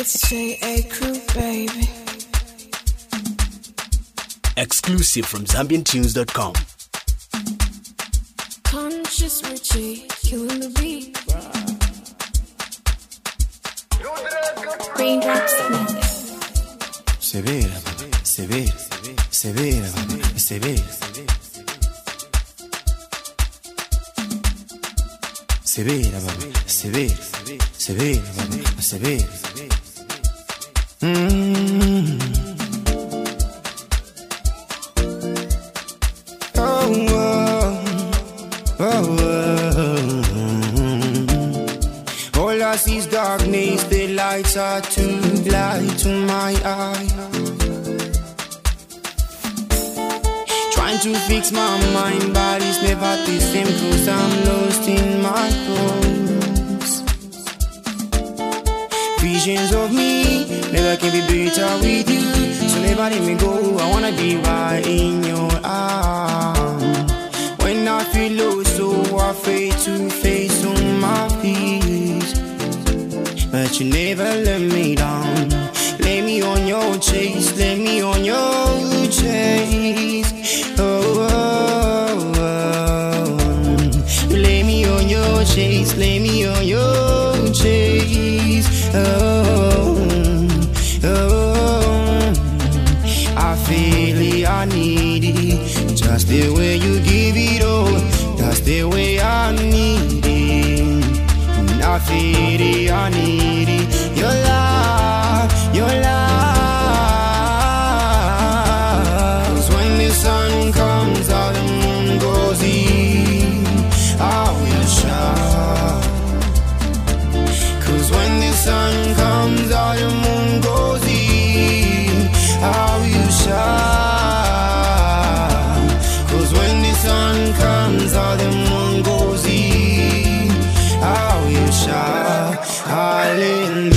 It's J.A. Crew, baby. Exclusive from ZambianTunes.com. Conscious Richie, killing the beat. Raindrops music. Severa, severa, severa, severa. Severa, severa, severa, severa. All I see is darkness, the lights are too light to my eye. Trying to fix my mind, but it's never the same, 'cause I'm lost in my thoughts. Visions of me never can be better with you, so never let me go. I wanna be right in your arms. When I feel low, so afraid to face on my fears, but you never let me down. Lay me on your chase, lay me on your chase. Oh, oh, oh. Lay me on your chase, lay me on your chase. Oh, oh. I feel it, I need it, just the way you give it all. That's the way I need it. I feel it, I need it. Your love, your love. 'Cause when the sun comes out, the moon goes in, I will shine. 'Cause when the sun comes out, the moon goes in, I will shine. 'Cause when the sun comes out, the moon goes in, I will shine. Hallelujah.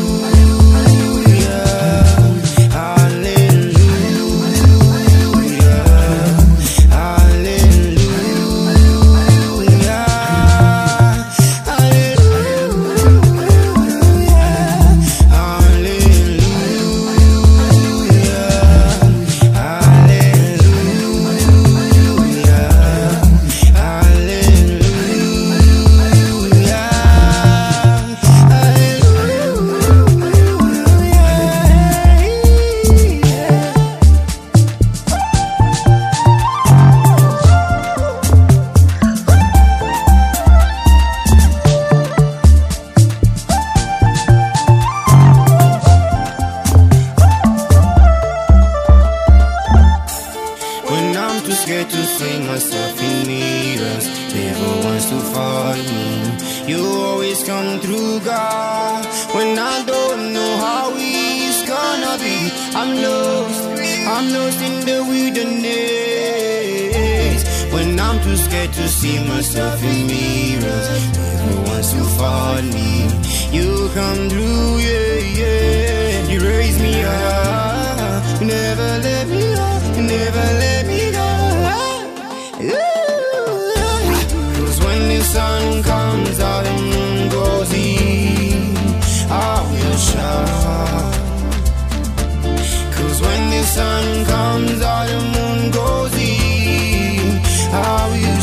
Scared to see myself in mirrors, never wants to fight me. You always come through, God, when I don't know how it's gonna be. I'm lost in the wilderness. When I'm too scared to see myself in mirrors, never wants to fight me. You come through, yeah, yeah. You raise me up, you never let me go, you never let me go. 'Cause when the sun comes out and moon goes in, I will shine. 'Cause when the sun comes out and moon goes in, I will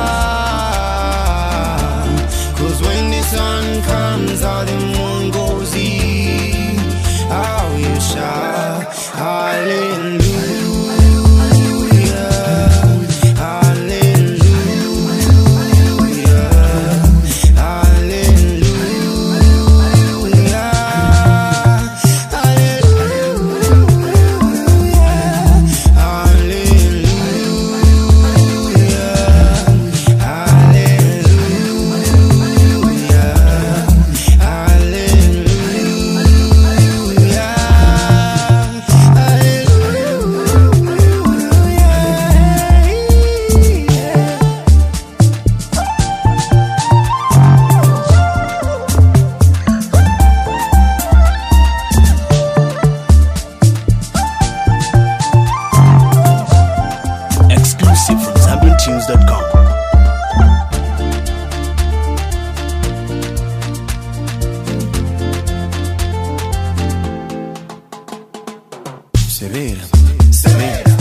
shine. 'Cause when the sun comes out and moon goes in, I will shine. Hallelujah. severa, severa.